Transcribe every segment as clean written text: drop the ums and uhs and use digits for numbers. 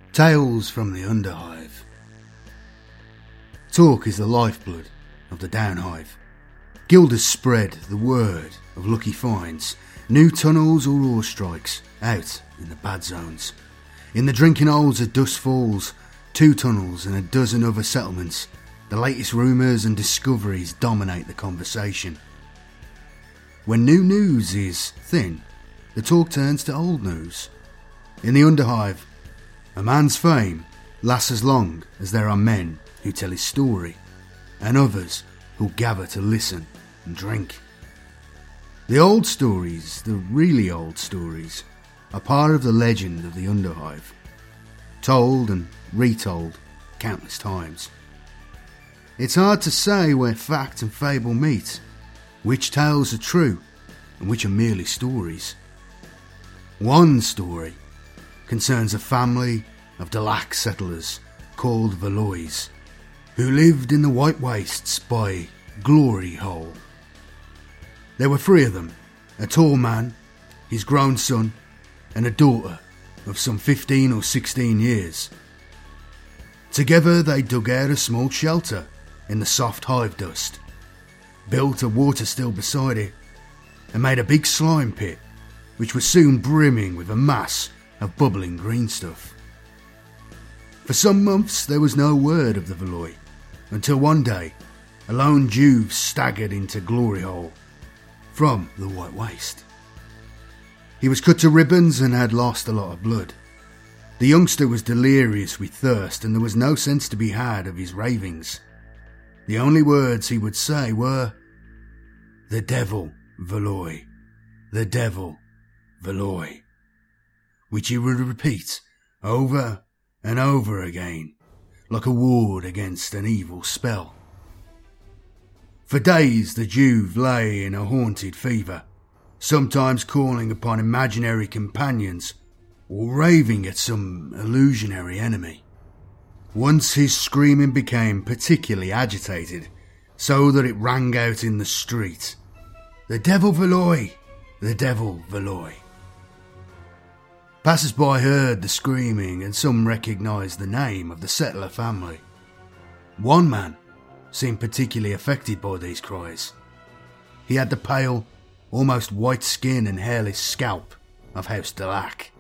Tales from the Underhive. Talk is the lifeblood of the Downhive. Guilders spread the word of lucky finds, new tunnels or ore strikes out in the bad zones. In the drinking holes of Dust Falls, 2 tunnels and a dozen other settlements, the latest rumours and discoveries dominate the conversation. When new news is thin, the talk turns to old news. In the Underhive, a man's fame lasts as long as there are men who tell his story, and others who gather to listen and drink. The old stories, the really old stories, are part of the legend of the Underhive, told and retold countless times. It's hard to say where fact and fable meet, which tales are true and which are merely stories. One story concerns a family of Delaque settlers called Valois, who lived in the White Wastes by Glory Hole. There were 3 of them, a tall man, his grown son, and a daughter of some 15 or 16 years. Together they dug out a small shelter in the soft hive dust, built a water still beside it, and made a big slime pit, which was soon brimming with a mass of bubbling green stuff. For some months there was no word of the Valoi, until one day a lone Juve staggered into Glory Hole from the White Waste. He was cut to ribbons and had lost a lot of blood. The youngster was delirious with thirst, and there was no sense to be had of his ravings. The only words he would say were, "The devil, Valoi, the devil, Valoi," which he would repeat over and over again, like a ward against an evil spell. For days the Juve lay in a haunted fever, sometimes calling upon imaginary companions or raving at some illusionary enemy. Once his screaming became particularly agitated, so that it rang out in the street, "The devil Valoi, the devil Valoi." Passers-by heard the screaming, and some recognised the name of the settler family. One man seemed particularly affected by these cries. He had the pale, almost white skin and hairless scalp of House Delaque.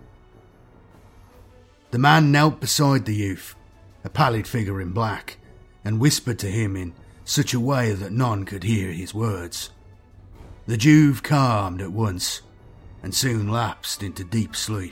The man knelt beside the youth, a pallid figure in black, and whispered to him in such a way that none could hear his words. The Juve calmed at once, and soon lapsed into deep sleep.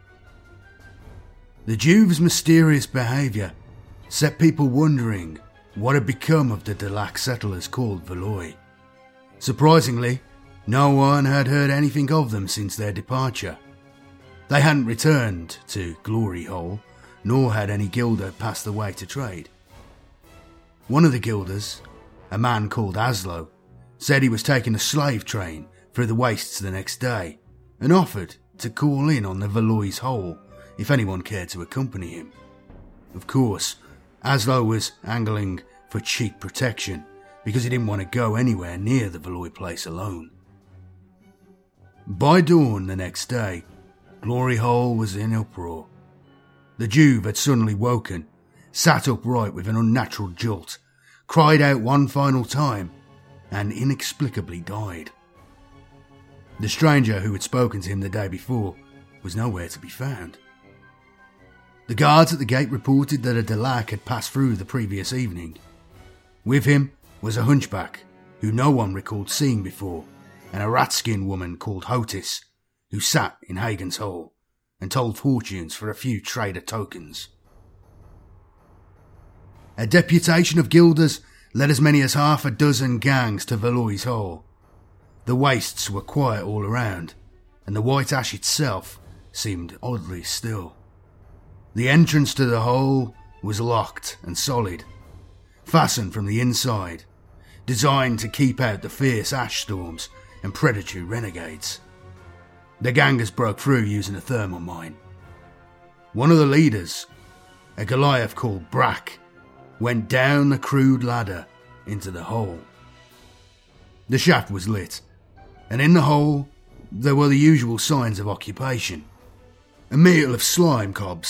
The Juve's mysterious behaviour set people wondering what had become of the Delaque settlers called Valoi. Surprisingly, no one had heard anything of them since their departure. They hadn't returned to Glory Hole, nor had any guilder passed the way to trade. One of the guilders, a man called Aslo, said he was taking a slave train through the wastes the next day, and offered to call in on the Valois Hole if anyone cared to accompany him. Of course, Aslo was angling for cheap protection, because he didn't want to go anywhere near the Valoi place alone. By dawn the next day, Glory Hole was in uproar. The Juve had suddenly woken, sat upright with an unnatural jolt, cried out one final time, and inexplicably died. The stranger who had spoken to him the day before was nowhere to be found. The guards at the gate reported that a Delaque had passed through the previous evening. With him was a hunchback who no one recalled seeing before, and a rat-skinned woman called Hotis, who sat in Hagen's Hole and told fortunes for a few trader tokens. A deputation of guilders led as many as half a dozen gangs to Valois Hole. The wastes were quiet all around, and the white ash itself seemed oddly still. The entrance to the hole was locked and solid, fastened from the inside, designed to keep out the fierce ash storms and predatory renegades. The gangers broke through using a thermal mine. One of the leaders, a Goliath called Brack, went down the crude ladder into the hole. The shaft was lit, and in the hole there were the usual signs of occupation. A meal of slime cobs,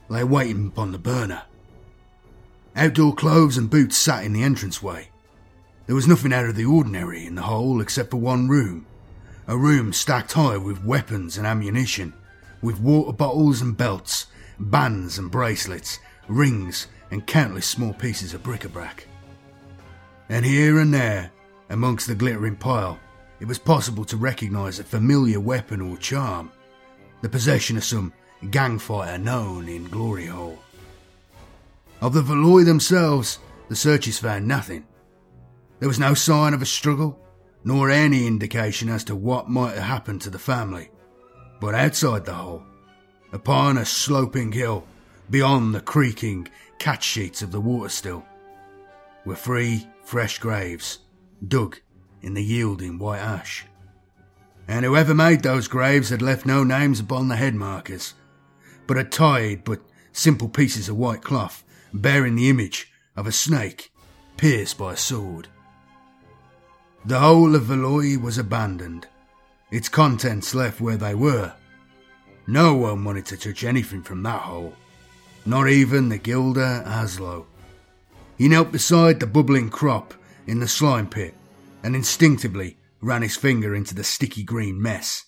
lay waiting upon the burner. Outdoor clothes and boots sat in the entranceway. There was nothing out of the ordinary in the hole except for one room. A room stacked high with weapons and ammunition, with water bottles and belts, bands and bracelets, rings and countless small pieces of bric-a-brac. And here and there, amongst the glittering pile, it was possible to recognise a familiar weapon or charm, the possession of some gang fighter known in Glory Hole. Of the Valois themselves, the searchers found nothing. There was no sign of a struggle, nor any indication as to what might have happened to the family. But outside the hole, upon a sloping hill, beyond the creaking catch sheets of the water still, were 3 fresh graves, dug in the yielding white ash. And whoever made those graves had left no names upon the head markers, but had tied but simple pieces of white cloth bearing the image of a snake pierced by a sword. The whole of Valois was abandoned, its contents left where they were. No one wanted to touch anything from that hole, not even the Gilder Aslo. He knelt beside the bubbling crop in the slime pit and instinctively ran his finger into the sticky green mess.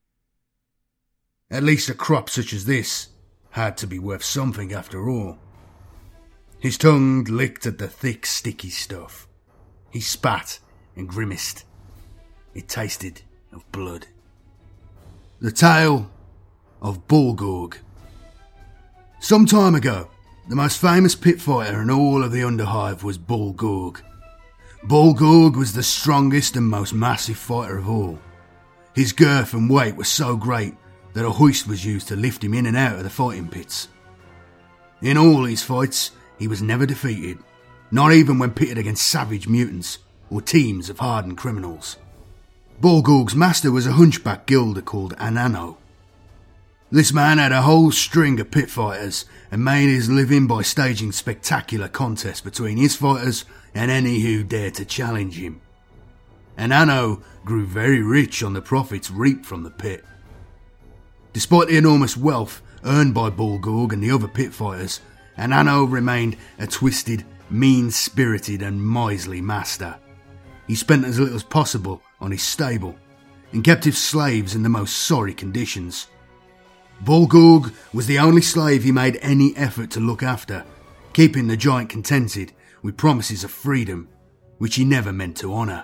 At least a crop such as this had to be worth something after all. His tongue licked at the thick, sticky stuff. He spat and grimaced. It tasted of blood. The tale of Bolgorg. Some time ago, the most famous pit fighter in all of the Underhive was Bolgorg. Bolgorg was the strongest and most massive fighter of all. His girth and weight were so great that a hoist was used to lift him in and out of the fighting pits. In all his fights, he was never defeated, not even when pitted against savage mutants or teams of hardened criminals. Bolgorg's master was a hunchback gilder called Anano. This man had a whole string of pit fighters and made his living by staging spectacular contests between his fighters and any who dared to challenge him. Anano grew very rich on the profits reaped from the pit. Despite the enormous wealth earned by Bolgorg and the other pit fighters, Anano remained a twisted, mean-spirited and miserly master. He spent as little as possible on his stable and kept his slaves in the most sorry conditions. Bolgorg was the only slave he made any effort to look after, keeping the giant contented with promises of freedom, which he never meant to honour.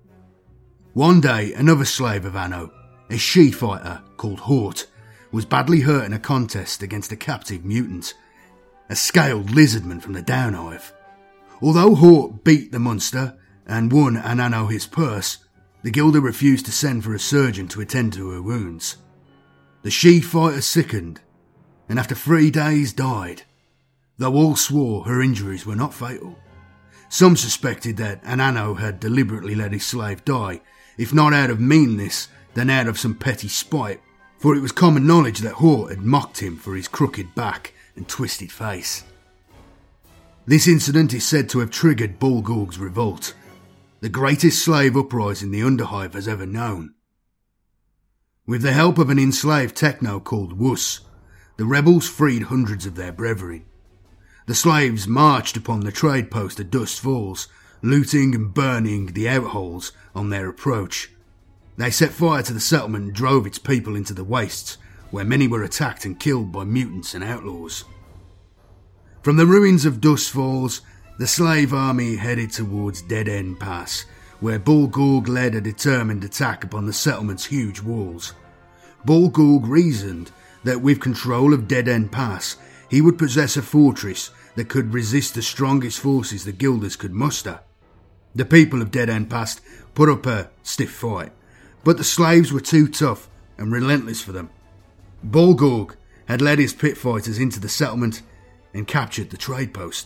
One day, another slave of Anno, a she-fighter called Hort, was badly hurt in a contest against a captive mutant, a scaled lizardman from the Downhive. Although Hort beat the monster and won Anano his purse, the Gilder refused to send for a surgeon to attend to her wounds. The she-fighter sickened, and after 3 days died, though all swore her injuries were not fatal. Some suspected that Anano had deliberately let his slave die, if not out of meanness, then out of some petty spite, for it was common knowledge that Hort had mocked him for his crooked back and twisted face. This incident is said to have triggered Bolgorg's revolt, the greatest slave uprising the Underhive has ever known. With the help of an enslaved techno called Wuss, the rebels freed hundreds of their brethren. The slaves marched upon the trade post at Dust Falls, looting and burning the outholes on their approach. They set fire to the settlement and drove its people into the wastes, where many were attacked and killed by mutants and outlaws. From the ruins of Dust Falls, the slave army headed towards Dead End Pass, where Bolgorg led a determined attack upon the settlement's huge walls. Bolgorg reasoned that with control of Dead End Pass, he would possess a fortress that could resist the strongest forces the Gilders could muster. The people of Dead End Pass put up a stiff fight, but the slaves were too tough and relentless for them. Bolgorg had led his pit fighters into the settlement and captured the trade post.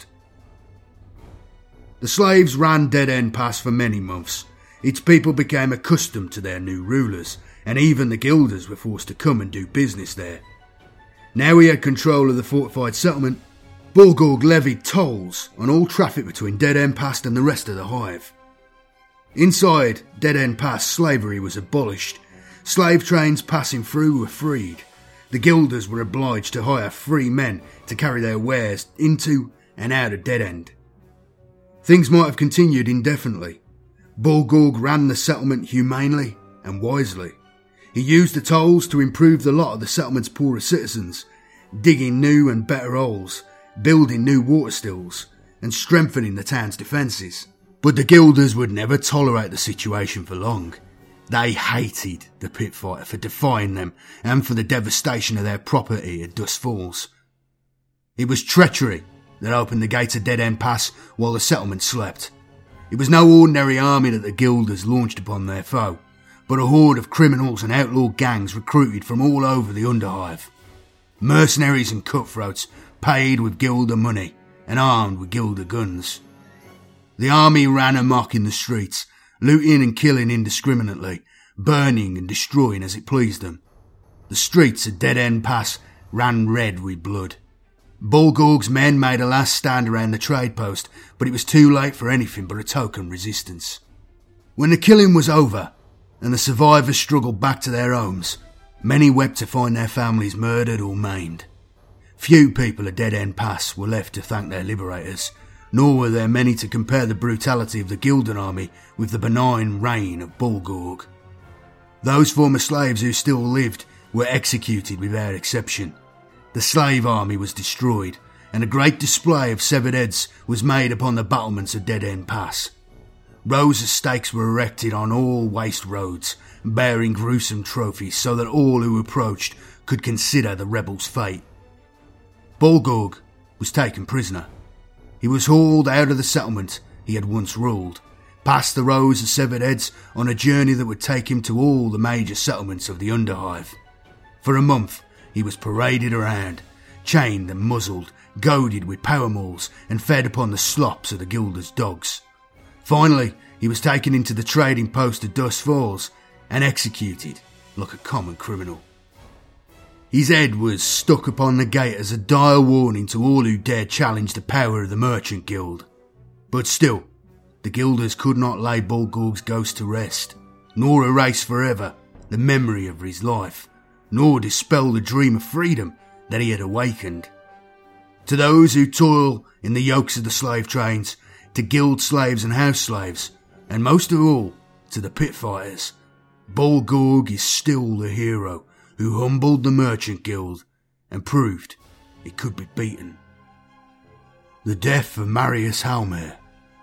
The slaves ran Dead End Pass for many months. Its people became accustomed to their new rulers, and even the Gilders were forced to come and do business there. Now he had control of the fortified settlement, Bolgorg levied tolls on all traffic between Dead End Pass and the rest of the Hive. Inside Dead End Pass, slavery was abolished. Slave trains passing through were freed. the Guilders were obliged to hire 3 men to carry their wares into and out of Dead End. Things might have continued indefinitely. Bulgorg ran the settlement humanely and wisely. He used the tolls to improve the lot of the settlement's poorer citizens, digging new and better holes, building new water stills, and strengthening the town's defences. But the Guilders would never tolerate the situation for long. They hated the Pitfighter for defying them and for the devastation of their property at Dusk Falls. It was treachery that opened the gates of Dead End Pass while the settlement slept. It was no ordinary army that the Guilders launched upon their foe, but a horde of criminals and outlaw gangs recruited from all over the Underhive. Mercenaries and cutthroats paid with Guilder money and armed with Guilder guns. The army ran amok in the streets, looting and killing indiscriminately, burning and destroying as it pleased them. The streets at Dead End Pass ran red with blood. Bulgorg's men made a last stand around the trade post, but it was too late for anything but a token resistance. When the killing was over, and the survivors struggled back to their homes, many wept to find their families murdered or maimed. Few people at Dead End Pass were left to thank their liberators, nor were there many to compare the brutality of the Guilden army with the benign reign of Bulgorg. Those former slaves who still lived were executed without exception. The slave army was destroyed, and a great display of severed heads was made upon the battlements of Dead End Pass. Rows of stakes were erected on all waste roads, bearing gruesome trophies so that all who approached could consider the rebels' fate. Bulgorg was taken prisoner. He was hauled out of the settlement he had once ruled, past the rows of severed heads on a journey that would take him to all the major settlements of the Underhive. For a month he was paraded around, chained and muzzled, goaded with power mauls and fed upon the slops of the Guilders' dogs. Finally, he was taken into the trading post at Dusk Falls and executed like a common criminal. His head was stuck upon the gate as a dire warning to all who dared challenge the power of the Merchant Guild. But still, the Guilders could not lay Bulgorg's ghost to rest, nor erase forever the memory of his life, nor dispel the dream of freedom that he had awakened. To those who toil in the yokes of the slave trains, to guild slaves and house slaves, and most of all to the pit fighters, Bulgorg is still the hero who humbled the Merchant Guild and proved it could be beaten. The death of Marius Halmer.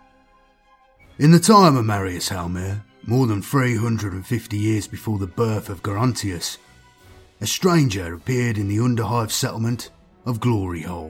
In the time of Marius Halmer, more than 350 years before the birth of Gerontius, a stranger appeared in the Underhive settlement of Gloryhole.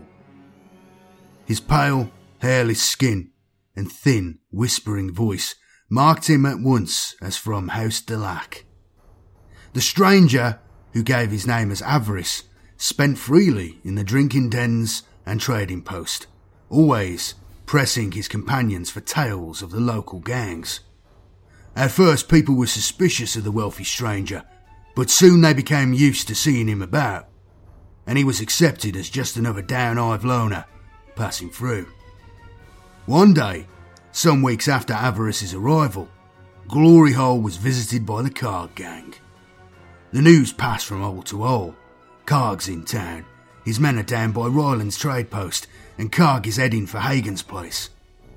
His pale, hairless skin and thin, whispering voice marked him at once as from House Delac. The stranger, who gave his name as Avarice, spent freely in the drinking dens and trading post, always pressing his companions for tales of the local gangs. At first people were suspicious of the wealthy stranger, but soon they became used to seeing him about, and he was accepted as just another Downhive loner passing through. One day, some weeks after Avarice's arrival, Gloryhole was visited by the Karg gang. The news passed from hole to hole. Karg's in town, his men are down by Ryland's trade post, and Karg is heading for Hagen's place.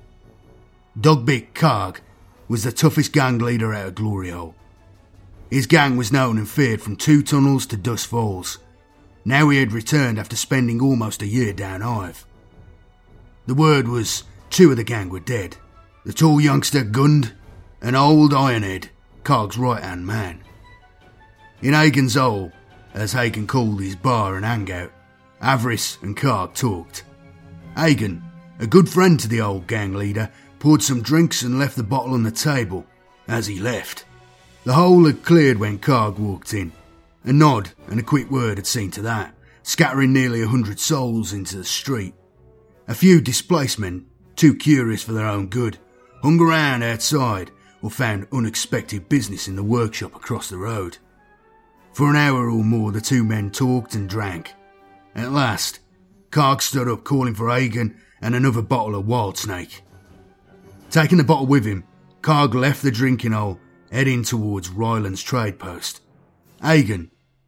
Dogbeak Karg was the toughest gang leader out of Gloryhole. His gang was known and feared from 2 tunnels to Dusk Falls. Now he had returned after spending almost a year Downhive. The word was 2 of the gang were dead. The tall youngster Gund and old Ironhead, Karg's right-hand man. In Hagen's hole, as Hagen called his bar and hangout, Avarice and Karg talked. Hagen, a good friend to the old gang leader, poured some drinks and left the bottle on the table. As he left, the hole had cleared when Karg walked in. A nod and a quick word had seen to that, scattering nearly 100 souls into the street. A few displaced men, too curious for their own good, hung around outside or found unexpected business in the workshop across the road. For an hour or more the 2 men talked and drank. At last, Karg stood up calling for Hagen and another bottle of Wild Snake. Taking the bottle with him, Karg left the drinking hole, heading towards Ryland's trade post. Hagen,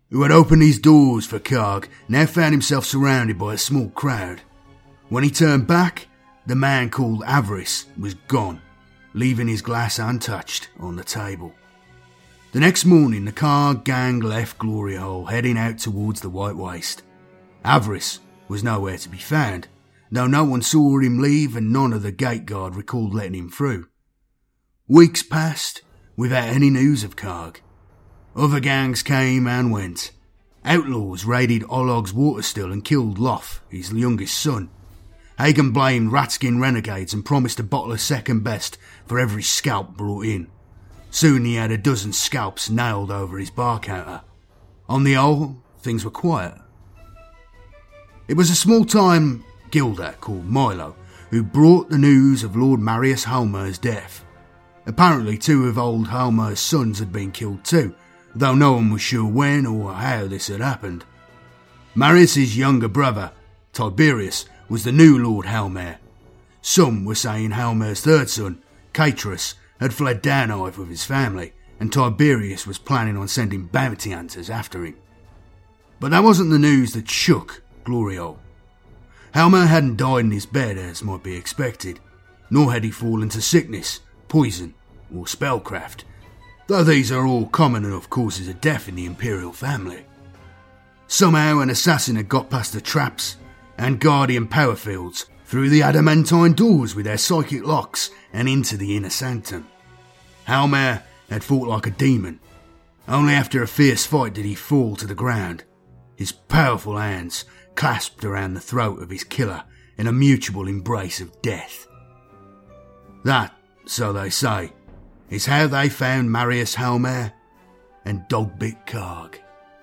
who had opened his doors for Karg, now found himself surrounded by a small crowd. When he turned back, the man called Avarice was gone, leaving his glass untouched on the table. The next morning, the Karg gang left Glory Hole, heading out towards the White Waste. Avarice was nowhere to be found, though no one saw him leave and none of the gate guard recalled letting him through. Weeks passed without any news of Karg. Other gangs came and went. Outlaws raided Olog's Waterstill and killed Loth, his youngest son. Hagen blamed Ratskin renegades and promised a bottle of second best for every scalp brought in. Soon he had a dozen scalps nailed over his bar counter. On the whole, things were quiet. It was a small-time gilder called Milo who brought the news of Lord Marius Halmer's death. Apparently 2 of old Halmer's sons had been killed too, though no one was sure when or how this had happened. Marius's younger brother, Tiberius, was the new Lord Halmer. Some were saying Halmer's third son, Caterus, had fled Downhive with his family, and Tiberius was planning on sending bounty hunters after him. But that wasn't the news that shook Glory Hole. Halmer hadn't died in his bed as might be expected, nor had he fallen to sickness, poison, or spellcraft, though these are all common enough causes of death in the Imperial family. Somehow an assassin had got past the traps and guardian power fields, through the adamantine doors with their psychic locks, and into the inner sanctum. Halmer had fought like a demon. Only after a fierce fight did he fall to the ground, his powerful hands clasped around the throat of his killer in a mutual embrace of death. That, so they say, is how they found Marius Halmer and Dogbit Karg.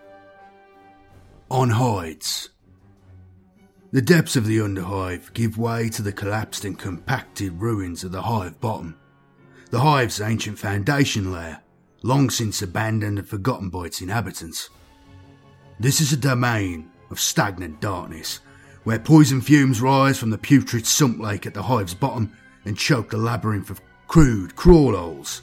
On hides. The depths of the Underhive give way to the collapsed and compacted ruins of the hive bottom, the hive's ancient foundation layer, long since abandoned and forgotten by its inhabitants. This is a domain of stagnant darkness, where poison fumes rise from the putrid sump lake at the hive's bottom and choke the labyrinth of crude crawl holes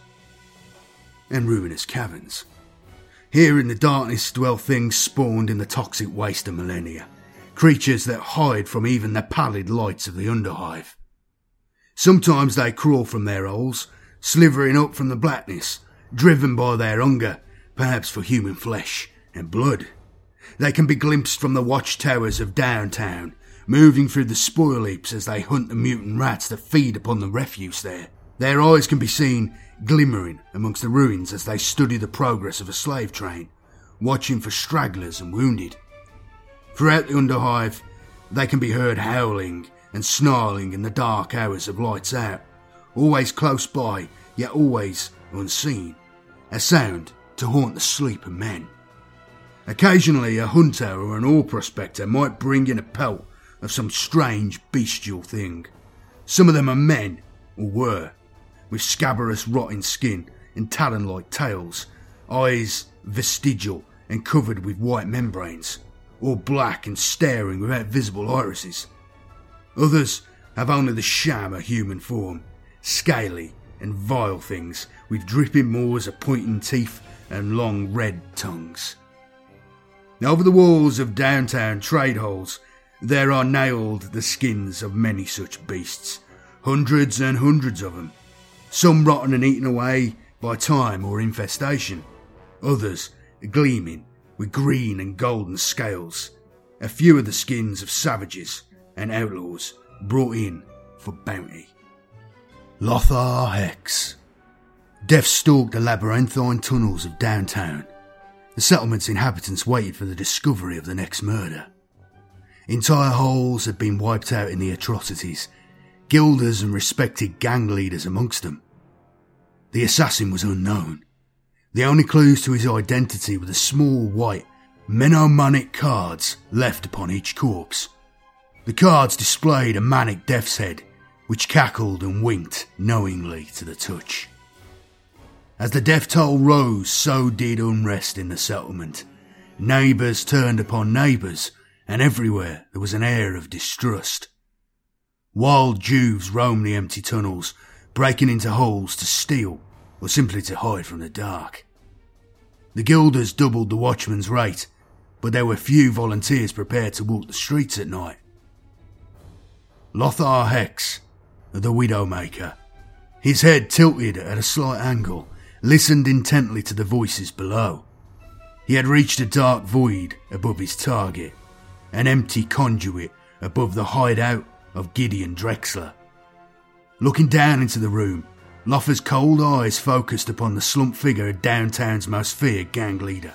and ruinous caverns. Here in the darkness dwell things spawned in the toxic waste of millennia, creatures that hide from even the pallid lights of the Underhive. Sometimes they crawl from their holes, slithering up from the blackness, driven by their hunger, perhaps for human flesh and blood. They can be glimpsed from the watchtowers of downtown, moving through the spoil heaps as they hunt the mutant rats that feed upon the refuse there. Their eyes can be seen glimmering amongst the ruins as they study the progress of a slave train, watching for stragglers and wounded. Throughout the Underhive, they can be heard howling and snarling in the dark hours of lights out, always close by, yet always unseen, a sound to haunt the sleep of men. Occasionally a hunter or an ore prospector might bring in a pelt of some strange bestial thing. Some of them are men, or were, with scabrous rotting skin and talon-like tails, eyes vestigial and covered with white membranes, all black and staring without visible irises. Others have only the sham of human form, scaly and vile things with dripping maws of pointing teeth and long red tongues. Over the walls of downtown trade halls there are nailed the skins of many such beasts, hundreds and hundreds of them, some rotten and eaten away by time or infestation, others gleaming with green and golden scales, a few of the skins of savages and outlaws brought in for bounty. Lothar Hex. Death stalked the labyrinthine tunnels of downtown. The settlement's inhabitants waited for the discovery of the next murder. Entire holes had been wiped out in the atrocities, guilders and respected gang leaders amongst them. The assassin was unknown. The only clues to his identity were the small white mnemonic cards left upon each corpse. The cards displayed a manic death's head, which cackled and winked knowingly to the touch. As the death toll rose, so did unrest in the settlement. Neighbours turned upon neighbours, and everywhere there was an air of distrust. Wild Juves roamed the empty tunnels, breaking into holes to steal or simply to hide from the dark. The guilders doubled the watchman's rate but there were few volunteers prepared to walk the streets at night. Lothar Hex, the Widowmaker, his head tilted at a slight angle, listened intently to the voices below. He had reached a dark void above his target, an empty conduit above the hideout of Gideon Drexler. Looking down into the room, Lothar's cold eyes focused upon the slumped figure of downtown's most feared gang leader.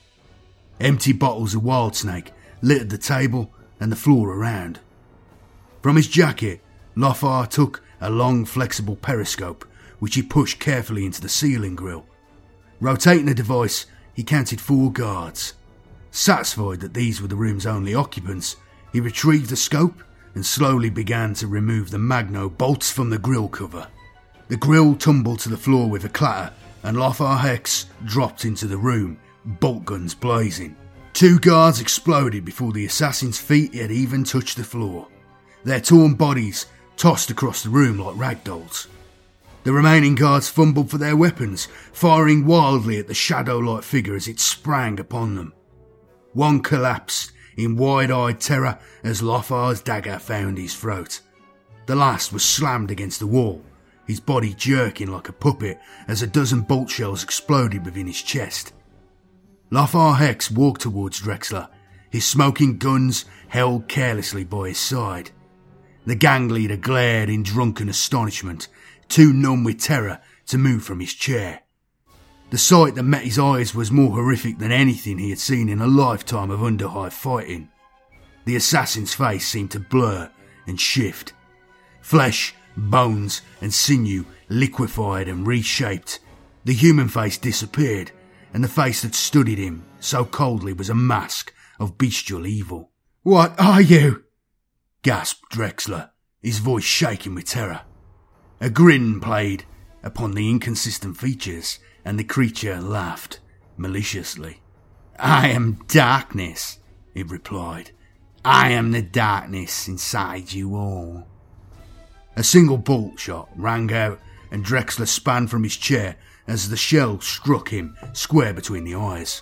Empty bottles of Wild Snake littered the table and the floor around. From his jacket, Lothar took a long, flexible periscope, which he pushed carefully into the ceiling grill. Rotating the device, he counted 4 guards. Satisfied that these were the room's only occupants, he retrieved the scope and slowly began to remove the magno bolts from the grill cover. The grill tumbled to the floor with a clatter, and Lothar Hex dropped into the room, bolt guns blazing. 2 guards exploded before the assassin's feet had even touched the floor. Their torn bodies tossed across the room like ragdolls. The remaining guards fumbled for their weapons, firing wildly at the shadow-like figure as it sprang upon them. One collapsed in wide-eyed terror as Lothar's dagger found his throat. The last was slammed against the wall, his body jerking like a puppet as a dozen bolt shells exploded within his chest. Lothar Hex walked towards Drexler, his smoking guns held carelessly by his side. The gang leader glared in drunken astonishment, too numb with terror to move from his chair. The sight that met his eyes was more horrific than anything he had seen in a lifetime of Underhive fighting. The assassin's face seemed to blur and shift. Flesh, bones and sinew liquefied and reshaped. The human face disappeared, and the face that studied him so coldly was a mask of bestial evil. "What are you?" gasped Drexler, his voice shaking with terror. A grin played upon the inconsistent features, and the creature laughed maliciously. "I am darkness," it replied. "I am the darkness inside you all." A single bolt shot rang out, and Drexler span from his chair as the shell struck him square between the eyes.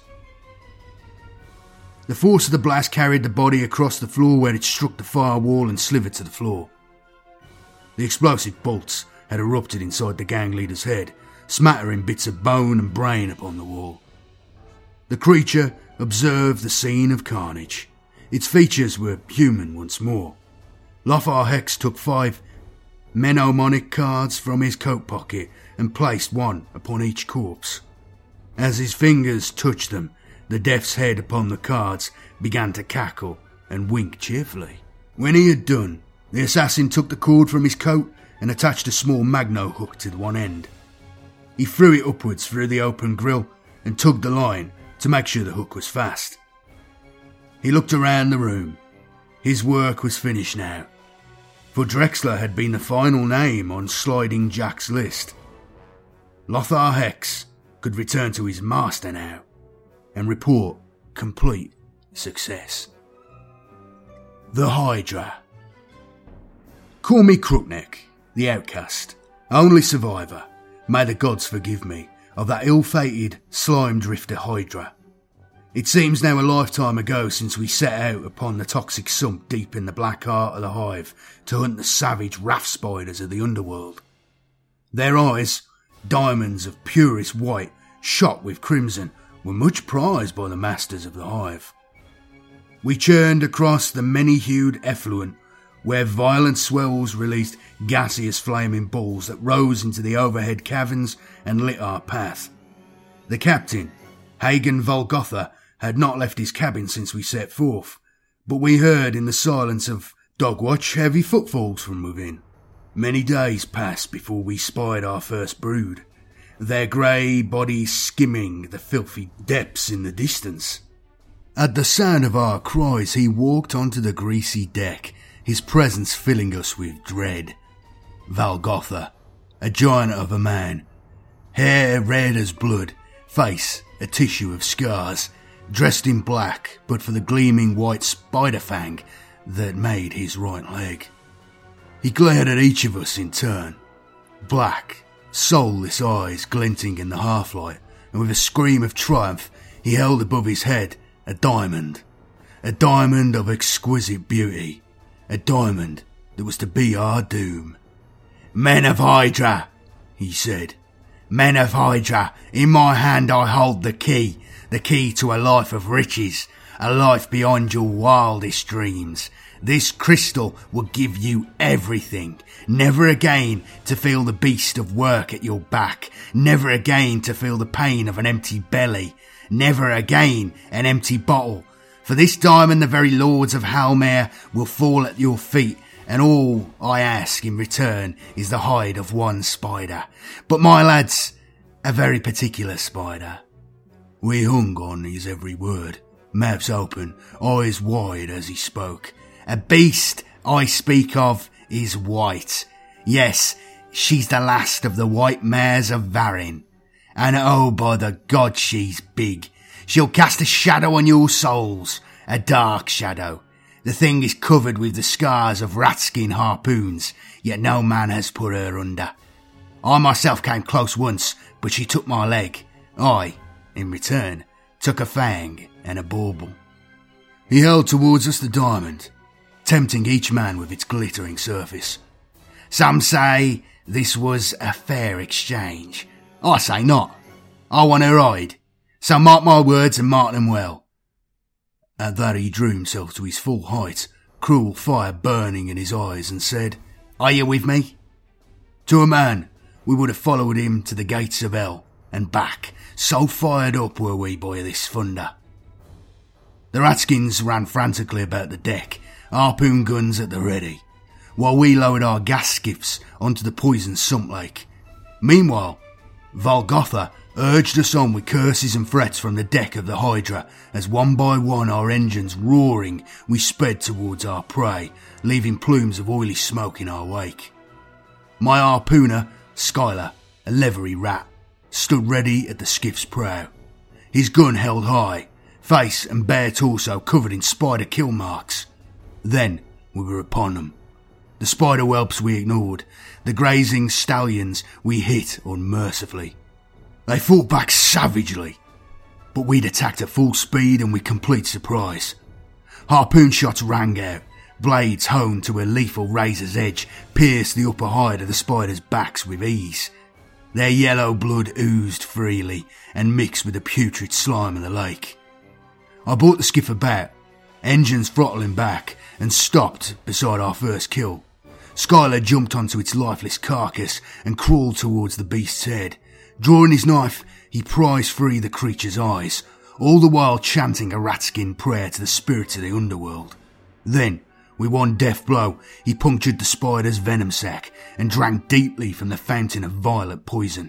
The force of the blast carried the body across the floor where it struck the far wall and slivered to the floor. The explosive bolts had erupted inside the gang leader's head, smattering bits of bone and brain upon the wall. The creature observed the scene of carnage. Its features were human once more. Lothar Hex took 5 mnemonic cards from his coat pocket and placed one upon each corpse. As his fingers touched them, the death's head upon the cards began to cackle and wink cheerfully. When he had done, the assassin took the cord from his coat and attached a small magno hook to one end. He threw it upwards through the open grill and tugged the line to make sure the hook was fast. He looked around the room. His work was finished now, for Drexler had been the final name on Sliding Jack's list. Lothar Hex could return to his master now and report complete success. The Hydra. Call me Crookneck, the outcast, only survivor, may the gods forgive me, of that ill-fated slime drifter Hydra. It seems now a lifetime ago since we set out upon the toxic sump deep in the black heart of the hive to hunt the savage raft spiders of the underworld. Their eyes, diamonds of purest white, shot with crimson, were much prized by the masters of the hive. We churned across the many-hued effluent, where violent swells released gaseous flaming balls that rose into the overhead caverns and lit our path. The captain, Hagen Volgotha, had not left his cabin since we set forth, but we heard in the silence of dog-watch heavy footfalls from within. Many days passed before we spied our first brood, their grey bodies skimming the filthy depths in the distance. At the sound of our cries, he walked onto the greasy deck, his presence filling us with dread. Valgotha, a giant of a man, hair red as blood, face a tissue of scars, dressed in black but for the gleaming white spider fang that made his right leg. He glared at each of us in turn, black, soulless eyes glinting in the half-light, and with a scream of triumph he held above his head A diamond. A diamond of exquisite beauty. A diamond that was to be our doom. "Men of Hydra," he said. "Men of Hydra, in my hand I hold the key to a life of riches, a life beyond your wildest dreams. This crystal will give you everything. Never again to feel the beast of work at your back. Never again to feel the pain of an empty belly. Never again an empty bottle. For this diamond the very lords of Halmare will fall at your feet, and all I ask in return is the hide of one spider. But my lads, a very particular spider." We hung on his every word, mouths open, eyes wide as he spoke. "A beast I speak of is white. Yes, she's the last of the white mares of Varin. And oh, by the God, she's big. She'll cast a shadow on your souls, a dark shadow. The thing is covered with the scars of ratskin harpoons, yet no man has put her under. I myself came close once, but she took my leg. I, in return, took a fang and a bauble." He held towards us the diamond, tempting each man with its glittering surface. "Some say this was a fair exchange. I say not. I want her hide. So mark my words and mark them well." At that he drew himself to his full height, cruel fire burning in his eyes, and said, "Are you with me?" To a man, we would have followed him to the gates of hell and back, so fired up were we by this thunder. The Ratskins ran frantically about the deck, harpoon guns at the ready, while we lowered our gas skiffs onto the poisoned sump lake. Meanwhile, Valgotha urged us on with curses and threats from the deck of the Hydra as one by one, our engines roaring, we sped towards our prey, leaving plumes of oily smoke in our wake. My harpooner, Skylar, a leathery rat, stood ready at the skiff's prow, his gun held high, face and bare torso covered in spider kill marks. Then we were upon them. The spider whelps we ignored, the grazing stallions we hit unmercifully. They fought back savagely, but we'd attacked at full speed and with complete surprise. Harpoon shots rang out, blades honed to a lethal razor's edge pierced the upper hide of the spiders' backs with ease. Their yellow blood oozed freely and mixed with the putrid slime of the lake. I brought the skiff about, engines throttling back, and stopped beside our first kill. Skylar jumped onto its lifeless carcass and crawled towards the beast's head. Drawing his knife, he prized free the creature's eyes, all the while chanting a ratskin prayer to the spirits of the underworld. Then, with one deft blow, he punctured the spider's venom sac and drank deeply from the fountain of violet poison.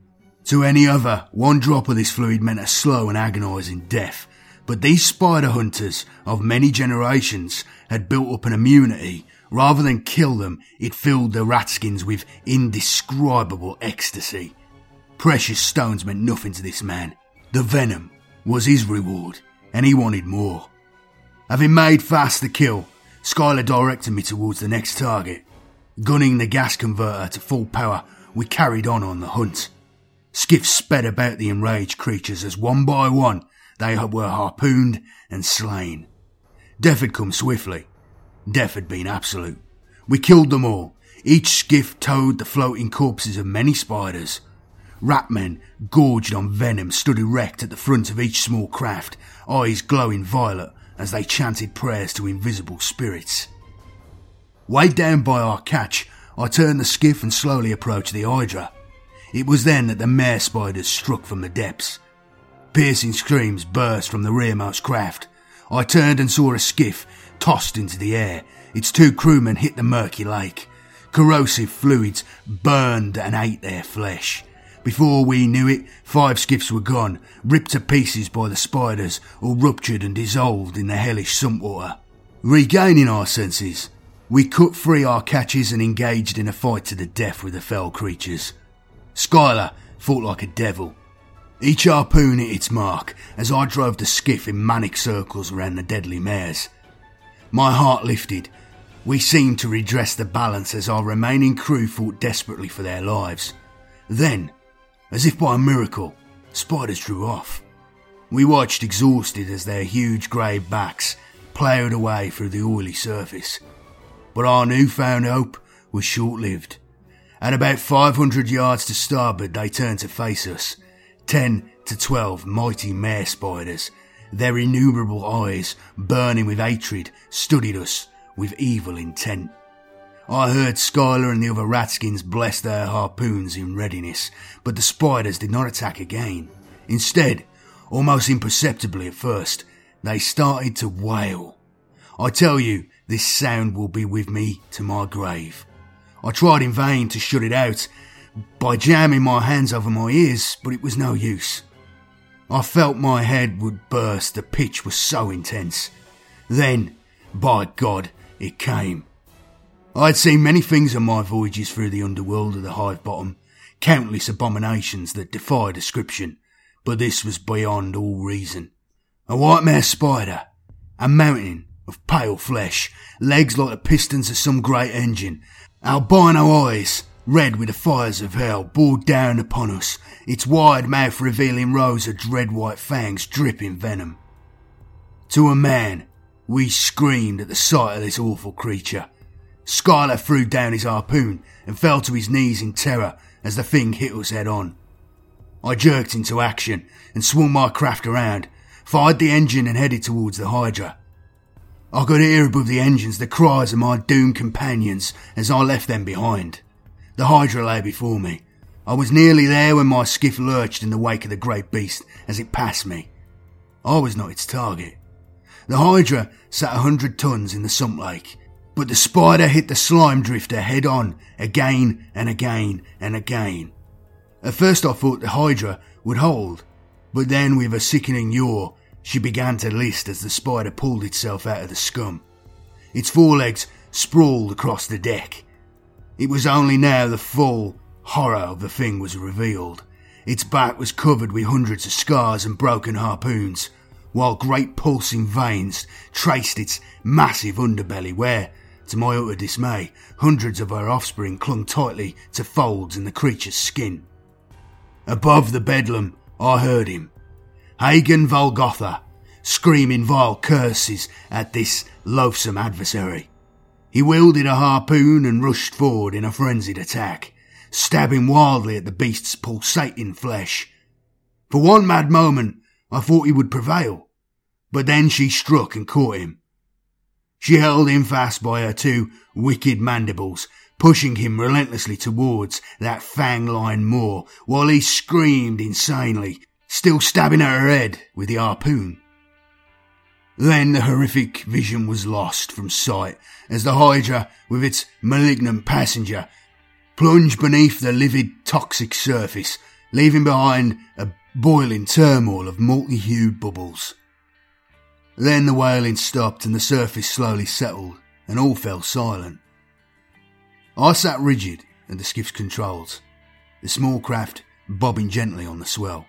To any other, one drop of this fluid meant a slow and agonising death, but these spider hunters of many generations had built up an immunity. Rather than kill them, it filled the ratskins with indescribable ecstasy. Precious stones meant nothing to this man. The venom was his reward, and he wanted more. Having made fast the kill, Skylar directed me towards the next target. Gunning the gas converter to full power, we carried on the hunt. Skiffs sped about the enraged creatures as one by one they were harpooned and slain. Death had come swiftly. Death had been absolute. We killed them all. Each skiff towed the floating corpses of many spiders. Ratmen, gorged on venom, stood erect at the front of each small craft, eyes glowing violet as they chanted prayers to invisible spirits. Weighed down by our catch, I turned the skiff and slowly approached the Hydra. It was then that the mare spiders struck from the depths. Piercing screams burst from the rearmost craft. I turned and saw a skiff tossed into the air. Its two crewmen hit the murky lake. Corrosive fluids burned and ate their flesh. Before we knew it, 5 skiffs were gone, ripped to pieces by the spiders or ruptured and dissolved in the hellish sump water. Regaining our senses, we cut free our catches and engaged in a fight to the death with the fell creatures. Skylar fought like a devil. Each harpoon hit its mark as I drove the skiff in manic circles around the deadly mares. My heart lifted. We seemed to redress the balance as our remaining crew fought desperately for their lives. Then, as if by a miracle, spiders drew off. We watched exhausted as their huge grey backs ploughed away through the oily surface. But our newfound hope was short-lived. At about 500 yards to starboard, they turned to face us. 10 to 12 mighty mare spiders, their innumerable eyes burning with hatred, studied us with evil intent. I heard Skylar and the other ratskins bless their harpoons in readiness, but the spiders did not attack again. Instead, almost imperceptibly at first, they started to wail. I tell you, this sound will be with me to my grave. I tried in vain to shut it out by jamming my hands over my ears, but it was no use. I felt my head would burst, the pitch was so intense. Then, by God, it came. I had seen many things on my voyages through the underworld of the Hive Bottom, countless abominations that defy description, but this was beyond all reason. A white mare spider, a mountain of pale flesh, legs like the pistons of some great engine, albino eyes, red with the fires of hell, bore down upon us, its wide mouth revealing rows of dread white fangs dripping venom. To a man, we screamed at the sight of this awful creature. Skylar threw down his harpoon and fell to his knees in terror as the thing hit us head on. I jerked into action and swung my craft around, fired the engine and headed towards the Hydra. I could hear above the engines the cries of my doomed companions as I left them behind. The Hydra lay before me. I was nearly there when my skiff lurched in the wake of the great beast as it passed me. I was not its target. The Hydra sat 100 tons in the sump lake, but the spider hit the slime drifter head on again and again and again. At first I thought the Hydra would hold, but then with a sickening yaw, she began to list as the spider pulled itself out of the scum. Its forelegs sprawled across the deck. It was only now the full horror of the thing was revealed. Its back was covered with hundreds of scars and broken harpoons, while great pulsing veins traced its massive underbelly where, to my utter dismay, hundreds of her offspring clung tightly to folds in the creature's skin. Above the bedlam, I heard him, Hagen Volgotha, screaming vile curses at this loathsome adversary. He wielded a harpoon and rushed forward in a frenzied attack, stabbing wildly at the beast's pulsating flesh. For one mad moment, I thought he would prevail, but then she struck and caught him. She held him fast by her two wicked mandibles, pushing him relentlessly towards that fang-lined maw, while he screamed insanely, still stabbing at her head with the harpoon. Then the horrific vision was lost from sight as the Hydra, with its malignant passenger, plunged beneath the livid toxic surface, leaving behind a boiling turmoil of multi-hued bubbles. Then the wailing stopped and the surface slowly settled and all fell silent. I sat rigid at the skiff's controls, the small craft bobbing gently on the swell.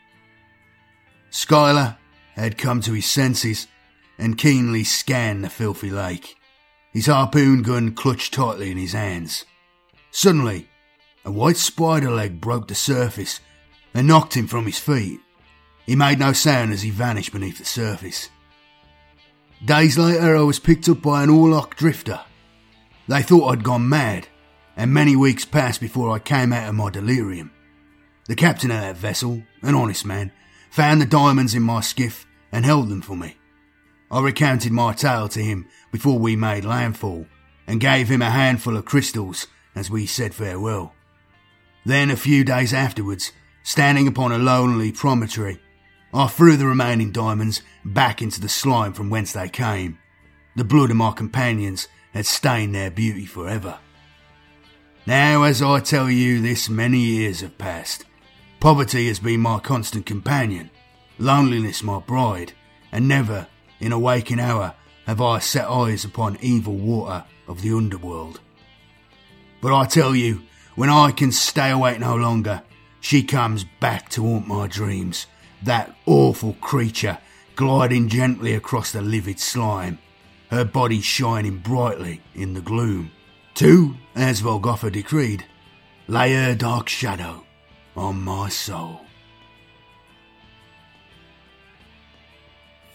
Skylar had come to his senses and keenly scanned the filthy lake, his harpoon gun clutched tightly in his hands. Suddenly, a white spider leg broke the surface and knocked him from his feet. He made no sound as he vanished beneath the surface. Days later, I was picked up by an Orlok drifter. They thought I'd gone mad, and many weeks passed before I came out of my delirium. The captain of that vessel, an honest man, found the diamonds in my skiff and held them for me. I recounted my tale to him before we made landfall and gave him a handful of crystals as we said farewell. Then a few days afterwards, standing upon a lonely promontory, I threw the remaining diamonds back into the slime from whence they came. The blood of my companions had stained their beauty forever. Now, as I tell you this, many years have passed. Poverty has been my constant companion, loneliness my bride, and never, in a waking hour, have I set eyes upon evil water of the underworld. But I tell you, when I can stay awake no longer, she comes back to haunt my dreams, that awful creature gliding gently across the livid slime, her body shining brightly in the gloom. To, as Volgotha decreed, lay her dark shadow on my soul.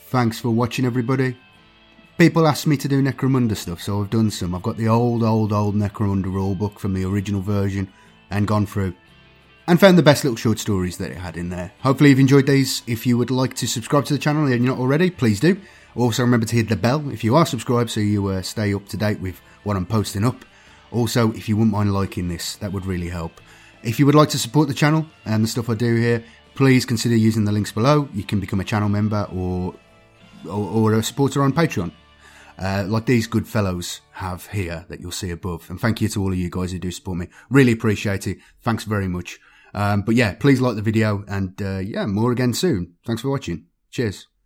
thanks for watching, everybody. People asked me to do Necromunda stuff, so I've done some. I've got the old Necromunda rulebook from the original version and gone through and found the best little short stories that it had in there. Hopefully you've enjoyed these. If you would like to subscribe to the channel and you're not already, please do. Also remember to hit the bell if you are subscribed so you stay up to date with what I'm posting up. Also, if you wouldn't mind liking this, that would really help. If you would like to support the channel and the stuff I do here, please consider using the links below. You can become a channel member or a supporter on Patreon. Like these good fellows have here that you'll see above. And thank you to all of you guys who do support me. Really appreciate it. Thanks very much. But yeah, please like the video and yeah, more again soon. Thanks for watching. Cheers.